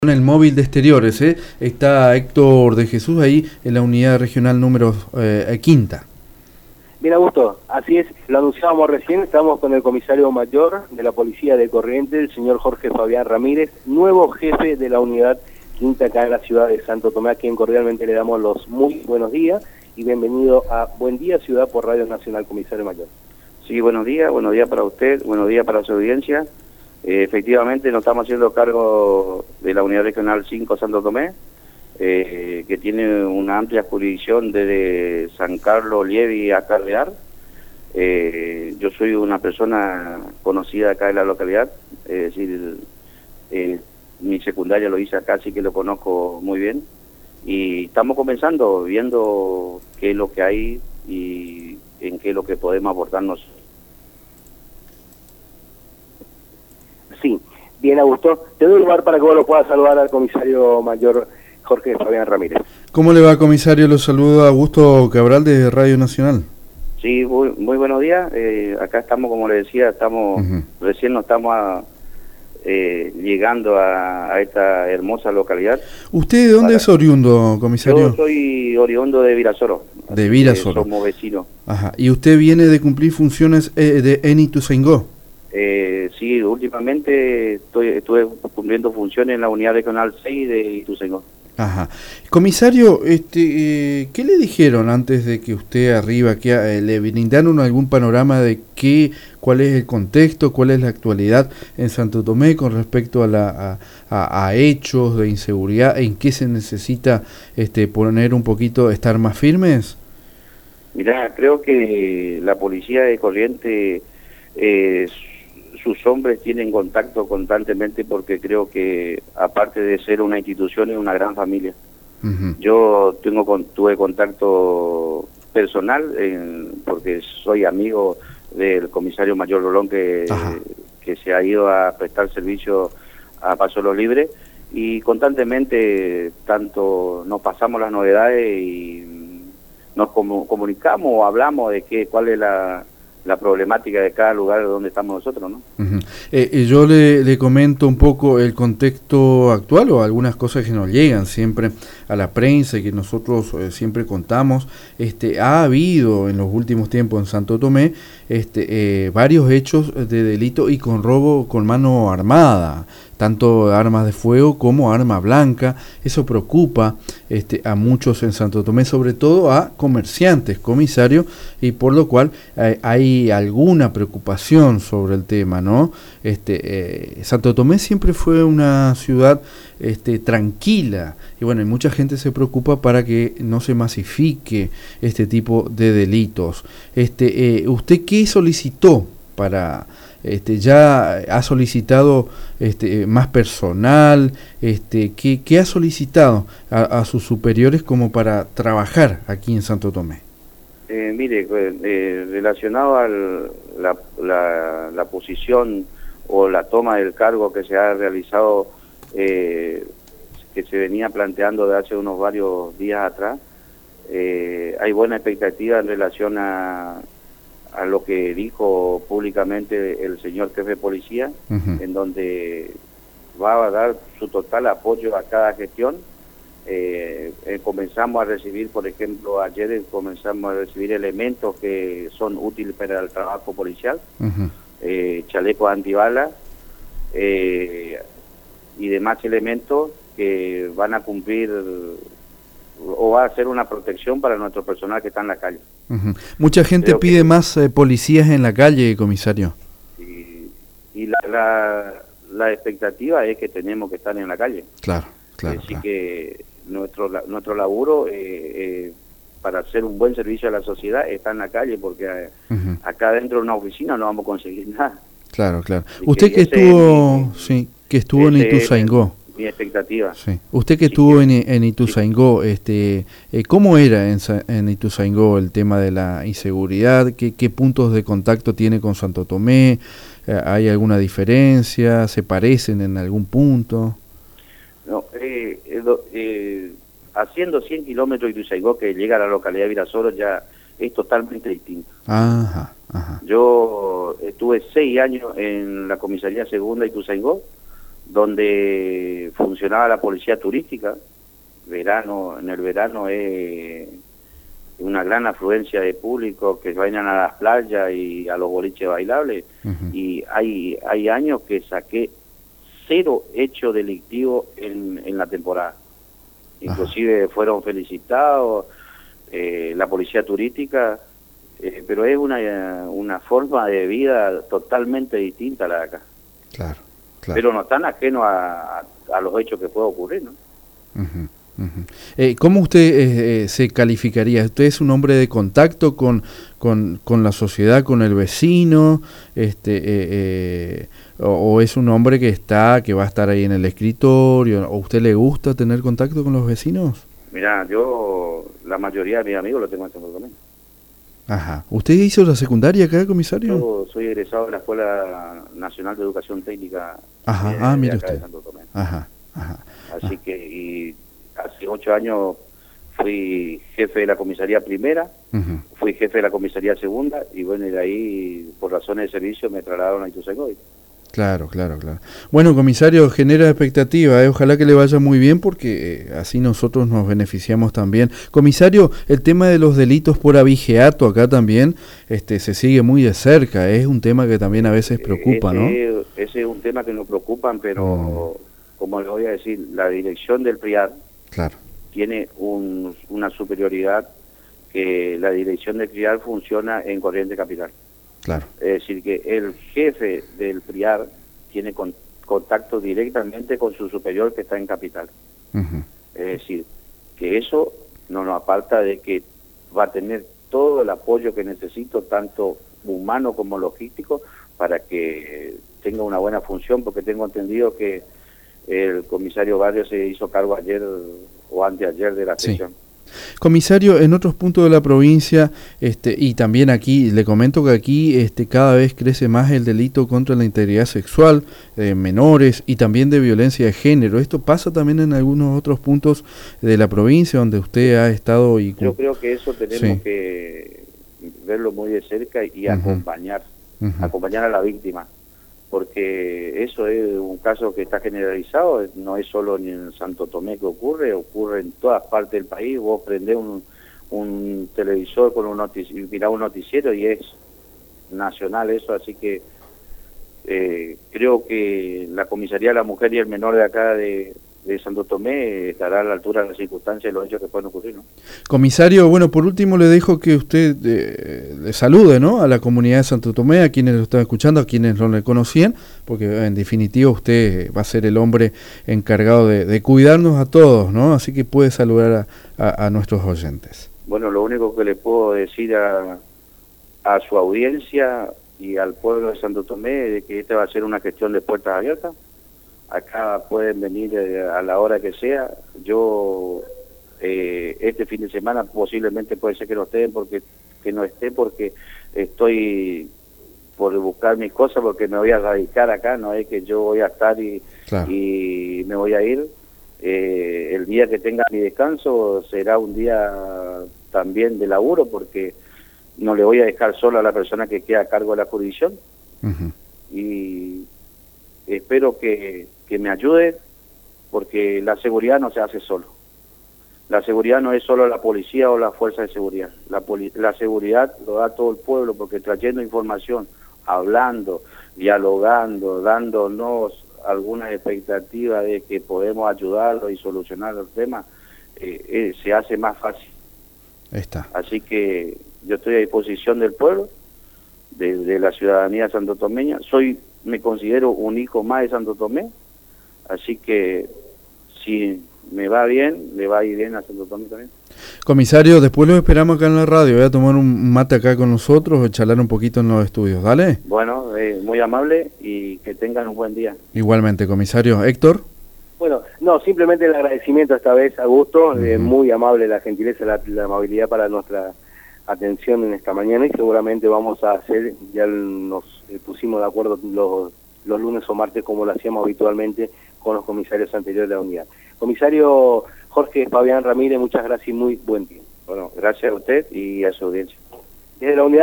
En el móvil de exteriores, está Héctor de Jesús ahí en la unidad regional número quinta. Bien, Augusto, así es, lo anunciábamos recién, estamos con el comisario mayor de la Policía de Corrientes, el señor Jorge Fabián Ramírez, nuevo jefe de la unidad quinta acá en la ciudad de Santo Tomé, a quien cordialmente le damos los muy buenos días y bienvenido a Buen Día Ciudad por Radio Nacional, comisario mayor. Sí, buenos días para usted, buenos días para su audiencia. Efectivamente nos estamos haciendo cargo de la Unidad Regional 5 Santo Tomé, que tiene una amplia jurisdicción desde San Carlos, Lievi a Carrear. Yo soy una persona conocida acá en la localidad, es decir, mi secundaria lo hice acá, así que lo conozco muy bien. Y estamos comenzando, viendo qué es lo que hay y en qué es lo que podemos aportarnos. Sí, bien, Augusto. Te doy lugar para que vos lo puedas saludar al comisario mayor Jorge Fabián Ramírez. ¿Cómo le va, comisario? Lo saluda Augusto Cabral de Radio Nacional. Sí, muy buenos días. Acá estamos, como le decía, recién nos estamos llegando a esta hermosa localidad. ¿Usted de dónde es oriundo, comisario? Yo soy oriundo de Virasoro. De Virasoro. Somos vecinos. Ajá. ¿Y usted viene de cumplir funciones en Ituzaingó? Sí, últimamente estuve cumpliendo funciones en la unidad regional 6 de Ituzaingó. Ajá. Comisario, ¿qué le dijeron antes de que usted arriba, que le brindaron algún panorama de cuál es el contexto, cuál es la actualidad en Santo Tomé con respecto a hechos de inseguridad, en qué se necesita poner un poquito, estar más firmes? Mirá, creo que la policía de Corrientes, sus hombres tienen contacto constantemente, porque creo que aparte de ser una institución es una gran familia. Uh-huh. Yo tuve contacto personal porque soy amigo del comisario mayor Rolón que se ha ido a prestar servicio a Paso Los Libres, y constantemente tanto nos pasamos las novedades y nos comunicamos o hablamos de cuál es la problemática de cada lugar donde estamos nosotros, ¿no? Uh-huh. Yo le comento un poco el contexto actual o algunas cosas que nos llegan siempre a la prensa y que nosotros siempre contamos. Ha habido en los últimos tiempos en Santo Tomé varios hechos de delito y con robo con mano armada, tanto armas de fuego como arma blanca. Eso preocupa a muchos en Santo Tomé, sobre todo a comerciantes, comisario, y por lo cual hay alguna preocupación sobre el tema, ¿no? Santo Tomé siempre fue una ciudad tranquila, y bueno, y mucha gente se preocupa para que no se masifique este tipo de delitos. ¿Usted qué solicitó para... ya ha solicitado más personal, ¿qué ha solicitado a sus superiores como para trabajar aquí en Santo Tomé? Mire, relacionado a la posición o la toma del cargo que se ha realizado, que se venía planteando de hace varios días atrás, hay buena expectativa en relación a lo que dijo públicamente el señor jefe de policía, uh-huh, en donde va a dar su total apoyo a cada gestión. Comenzamos a recibir, por ejemplo, ayer comenzamos a recibir elementos que son útiles para el trabajo policial, uh-huh, chalecos antibalas y demás elementos que van a cumplir o va a ser una protección para nuestro personal que está en la calle. Uh-huh. Mucha gente pide más policías en la calle, comisario. Y la expectativa es que tenemos que estar en la calle. Claro. Así que nuestro laburo para hacer un buen servicio a la sociedad está en la calle, porque uh-huh, acá dentro de una oficina no vamos a conseguir nada. Claro. Usted que estuvo en Ituzaingó. Mi expectativa. Sí. Usted que estuvo en Ituzaingó, ¿cómo era en Ituzaingó el tema de la inseguridad? ¿Qué puntos de contacto tiene con Santo Tomé? ¿Hay alguna diferencia? ¿Se parecen en algún punto? No, haciendo 100 kilómetros de Ituzaingó, que llega a la localidad de Virasoro, ya es totalmente distinto. Ajá. Yo estuve 6 años en la comisaría segunda de Ituzaingó, donde funcionaba la policía turística. En el verano es una gran afluencia de público que vayan a las playas y a los boliches bailables. Y hay años que saqué 0 hechos delictivos en la temporada. Inclusive fueron felicitados la policía turística, pero es una forma de vida totalmente distinta a la de acá. Claro. Pero no están ajenos a los hechos que puede ocurrir, ¿no? ¿Cómo usted se calificaría? ¿Usted es un hombre de contacto con la sociedad, con el vecino? ¿O es un hombre que va a estar ahí en el escritorio? ¿O a usted le gusta tener contacto con los vecinos? Mirá, yo la mayoría de mis amigos los tengo en Santo Tomé. Ajá. ¿Usted hizo la secundaria acá, comisario? Yo soy egresado de la Escuela Nacional de Educación Técnica. Mire acá usted. de Santo Tomé. Así que, y hace 8 años fui jefe de la comisaría primera, fui jefe de la comisaría segunda, y bueno, y de ahí, por razones de servicio, me trasladaron a Ituzaingó. Claro. Bueno, comisario, genera expectativa, ojalá que le vaya muy bien porque así nosotros nos beneficiamos también. Comisario, el tema de los delitos por abigeato acá también se sigue muy de cerca, es un tema que también a veces preocupa, ¿no? Ese es un tema que nos preocupa, pero como le voy a decir, la dirección del PRIAR tiene una superioridad que la dirección del PRIAR funciona en Corrientes Capital. Claro. Es decir, que el jefe del PRIAR tiene contacto directamente con su superior que está en Capital. Es decir, que eso no nos aparta de que va a tener todo el apoyo que necesito, tanto humano como logístico, para que tenga una buena función, porque tengo entendido que el comisario Barrio se hizo cargo ayer o anteayer de la sesión. Comisario, en otros puntos de la provincia, y también aquí, le comento que aquí cada vez crece más el delito contra la integridad sexual de menores y también de violencia de género. ¿Esto pasa también en algunos otros puntos de la provincia donde usted ha estado? Yo creo que eso tenemos que verlo muy de cerca y acompañar a la víctima, porque eso es un caso que está generalizado, no es solo en Santo Tomé que ocurre en todas partes del país. Vos prendés un televisor con mirá un noticiero y es nacional eso, así que creo que la Comisaría de la Mujer y el Menor de acá de Santo Tomé estará a la altura de las circunstancias y los hechos que pueden ocurrir, ¿no? Comisario, bueno, por último le dejo que usted le salude, ¿no?, a la comunidad de Santo Tomé, a quienes lo están escuchando, a quienes no le conocían, porque en definitiva usted va a ser el hombre encargado de cuidarnos a todos, ¿no? Así que puede saludar a nuestros oyentes. Bueno, lo único que le puedo decir a su audiencia y al pueblo de Santo Tomé es de que esta va a ser una gestión de puertas abiertas. Acá pueden venir a la hora que sea. Yo este fin de semana posiblemente puede ser que no esté porque estoy por buscar mis cosas, porque me voy a radicar acá, no es que yo voy a estar y me voy a ir. El día que tenga mi descanso será un día también de laburo, porque no le voy a dejar solo a la persona que queda a cargo de la jurisdicción. Y espero que me ayude, porque la seguridad no se hace solo. La seguridad no es solo la policía o la fuerza de seguridad. La seguridad lo da todo el pueblo, porque trayendo información, hablando, dialogando, dándonos algunas expectativas de que podemos ayudarlo y solucionar los temas, se hace más fácil. Así que yo estoy a disposición del pueblo, de la ciudadanía santotomeña. Me considero un hijo más de Santo Tomé, así que si me va bien, le va a ir bien a Santo Tomé también. Comisario, después lo esperamos acá en la radio, voy a tomar un mate acá con nosotros o charlar un poquito en los estudios, ¿dale? Bueno, muy amable y que tengan un buen día. Igualmente, comisario. ¿Héctor? Bueno, no, simplemente el agradecimiento esta vez, Augusto, muy amable la gentileza, la amabilidad para nuestra atención en esta mañana, y seguramente vamos a hacer, ya nos pusimos de acuerdo los lunes o martes como lo hacíamos habitualmente con los comisarios anteriores de la unidad. Comisario Jorge Fabián Ramírez, muchas gracias y muy buen día. Bueno, gracias a usted y a su audiencia. Desde la unidad